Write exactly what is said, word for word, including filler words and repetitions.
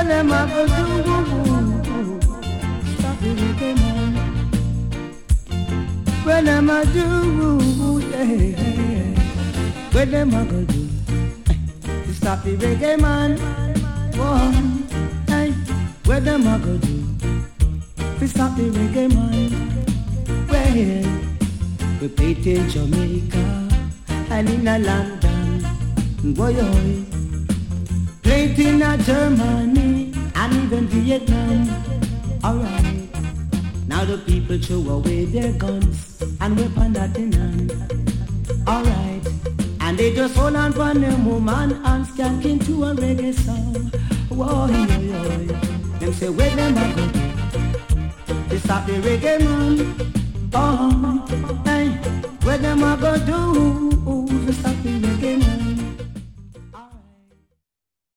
them a go do? Stop the reggae man. Where them a do? Yeah. Where them a go do? Stop the reggae man. Whoa. Hey. Where them a go do? Stop the reggae man. Where? We played in Jamaica and in a London. Boy, boy. Played in a Germany and even Vietnam. Alright. Now the people throw away their guns and weapons that in hand. Alright. And they just hold on for them woman and skank into a reggae song. Whoa, yo, yo, yo. Them say where them a go? They stop the reggae man. Oh, hey, where them a go do? They stop the reggae